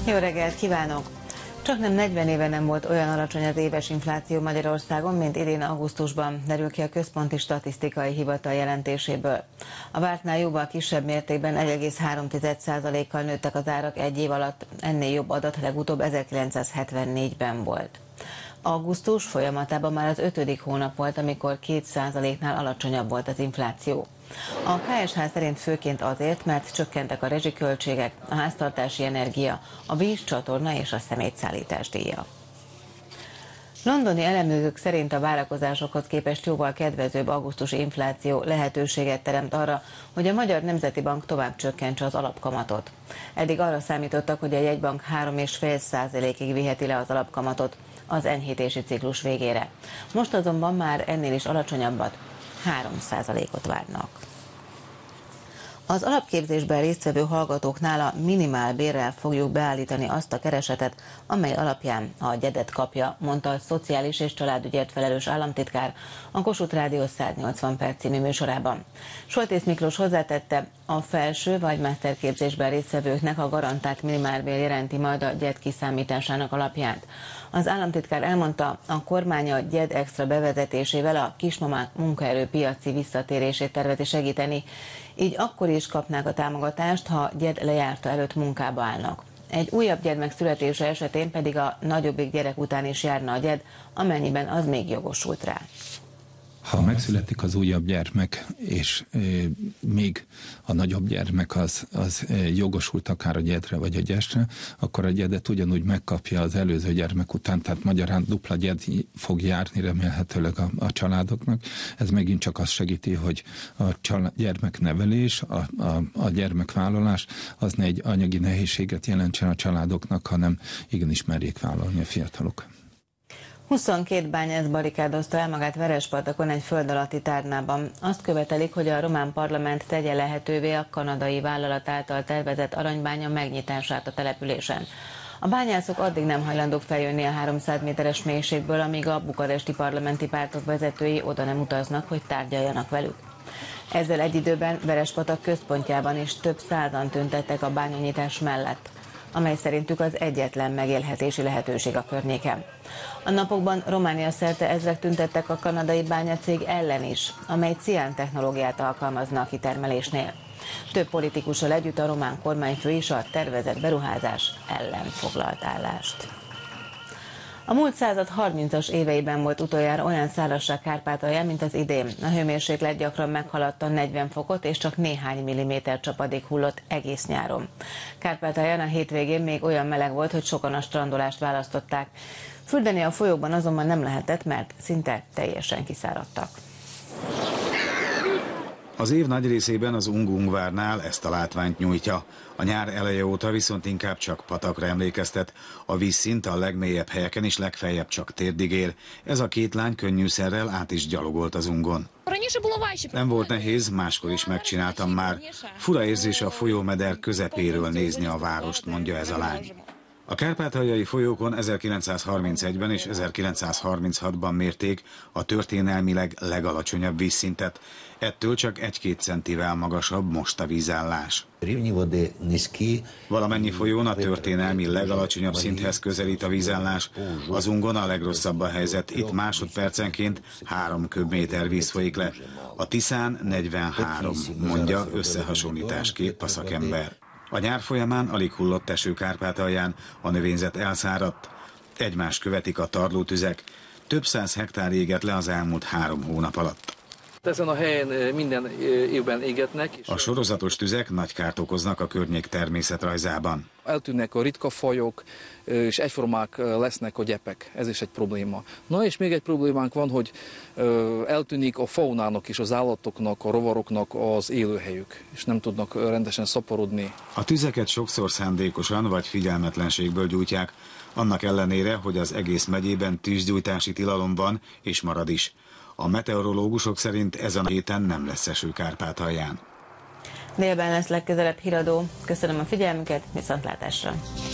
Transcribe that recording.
Jó reggelt kívánok! Csaknem 40 éve nem volt olyan alacsony az éves infláció Magyarországon, mint idén augusztusban, derül ki a Központi Statisztikai Hivatal jelentéséből. A vártnál jóval kisebb mértékben 1,3%-kal nőttek az árak egy év alatt, ennél jobb adat legutóbb 1974-ben volt. Augusztus folyamatában már az 5. hónap volt, amikor 2%-nál alacsonyabb volt az infláció. A KSH szerint főként azért, mert csökkentek a rezsiköltségek, a háztartási energia, a víz, csatorna és a szemétszállítás díja. Londoni elemzők szerint a várakozásokhoz képest jóval kedvezőbb augusztusi infláció lehetőséget teremt arra, hogy a Magyar Nemzeti Bank tovább csökkentse az alapkamatot. Eddig arra számítottak, hogy a jegybank 3,5%-ig viheti le az alapkamatot az enyhítési ciklus végére. Most azonban már ennél is alacsonyabbat, 3%-ot várnak. Az alapképzésben résztvevő hallgatóknál a minimálbérrel fogjuk beállítani azt a keresetet, amely alapján a gyedet kapja, mondta a Szociális és Családügyért felelős államtitkár a Kossuth Rádió 180 perc című műsorában. Soltész Miklós hozzátette, a felső vagy mesterképzésben résztvevőknek a garantált minimálbér jelenti majd a gyed kiszámításának alapját. Az államtitkár elmondta, a kormány a gyed extra bevezetésével a kismamák munkaerőpiaci visszatérését tervezi segíteni, így akkor is kapnák a támogatást, ha gyed lejárta előtt munkába állnak. Egy újabb gyermek születése esetén pedig a nagyobbik gyerek után is járna a gyed, amennyiben az még jogosult rá. Ha megszületik az újabb gyermek, és még a nagyobb gyermek az jogosult akár a gyedre vagy a gyesre, akkor a gyedet ugyanúgy megkapja az előző gyermek után, tehát magyarán dupla gyed fog járni remélhetőleg a családoknak. Ez megint csak azt segíti, hogy a gyermeknevelés, a gyermekvállalás az ne egy anyagi nehézséget jelentsen a családoknak, hanem igenis merjék vállalni a fiatalok. 22 bányász barikádozta el magát Verespatakon egy föld alatti tárnában. Azt követelik, hogy a román parlament tegye lehetővé a kanadai vállalat által tervezett aranybánya megnyitását a településen. A bányászok addig nem hajlandók feljönni a 300 méteres mélységből, amíg a bukaresti parlamenti pártok vezetői oda nem utaznak, hogy tárgyaljanak velük. Ezzel egy időben Verespatak központjában is több százan tüntettek a bányanyitás mellett, amely szerintük az egyetlen megélhetési lehetőség a környéken. A napokban Románia szerte ezrek tüntettek a kanadai bányacég ellen is, amely cián technológiát alkalmazna a kitermelésnél. Több politikussal együtt a román kormányfő is a tervezett beruházás ellen foglalt állást. A múlt század 30-as éveiben volt utoljára olyan szárazság Kárpátalján, mint az idén. A hőmérséklet gyakran meghaladta 40 fokot, és csak néhány milliméter csapadék hullott egész nyáron. Kárpátalján a hétvégén még olyan meleg volt, hogy sokan a strandolást választották. Fürdeni a folyókban azonban nem lehetett, mert szinte teljesen kiszáradtak. Az év nagy részében az Ungungvárnál ezt a látványt nyújtja. A nyár eleje óta viszont inkább csak patakra emlékeztet. A vízszint a legmélyebb helyeken is legfeljebb csak térdig ér. Ez a két lány könnyűszerrel át is gyalogolt az Ungon. Nem volt nehéz, máskor is megcsináltam már. Fura érzés a folyómeder közepéről nézni a várost, mondja ez a lány. A kárpátaljai folyókon 1931-ben és 1936-ban mérték a történelmileg legalacsonyabb vízszintet. Ettől csak 1-2 centivel magasabb most a vízállás. Valamennyi folyón a történelmi legalacsonyabb szinthez közelít a vízállás. Az Ungon a legrosszabb a helyzet. Itt másodpercenként 3 köbméter víz folyik le. A Tiszán 43, mondja összehasonlításképp a szakember. A nyár folyamán alig hullott eső Kárpátalján, a növényzet elszáradt. Egymást követik a tarlótüzek. Több száz hektár égett le az elmúlt 3 hónap alatt. Ezen a helyen minden évben égetnek. A sorozatos tüzek nagy kárt okoznak a környék természetrajzában. Eltűnnek a ritka fajok, és egyformák lesznek a gyepek. Ez is egy probléma. Na és még egy problémánk van, hogy eltűnik a faunának és az állatoknak, a rovaroknak az élőhelyük, és nem tudnak rendesen szaporodni. A tüzeket sokszor szándékosan vagy figyelmetlenségből gyújtják, annak ellenére, hogy az egész megyében tűzgyújtási tilalom van, és marad is. A meteorológusok szerint ezen a héten nem lesz eső Kárpátalján. Délben lesz legközelebb híradó. Köszönöm a figyelmüket, viszontlátásra!